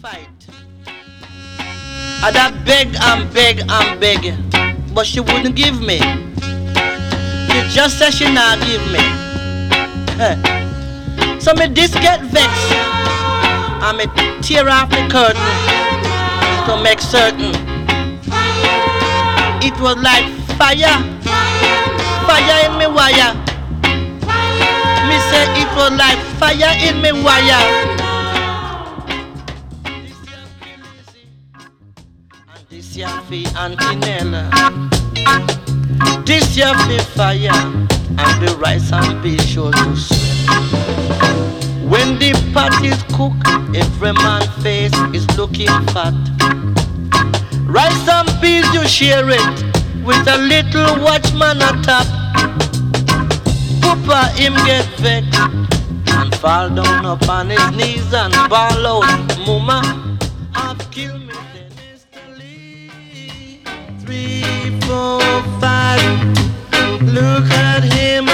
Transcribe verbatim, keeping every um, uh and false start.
fight. And I beg and beg and beg, but she wouldn't give me. She just said she not give me. So me this get vexed, and me tear off the curtain to make certain it was like fire, fire in me wire. Me say it was like fire in me wire. This year for Antinella, this year for fire, and the rice and peas sure to swell. When the pot is cooked, every man's face is looking fat. Rice and peas you share it with a little watchman on top. Papa him get vexed and fall down upon his knees and bawl out, Mama, have killed me. Three, four, five. Look at him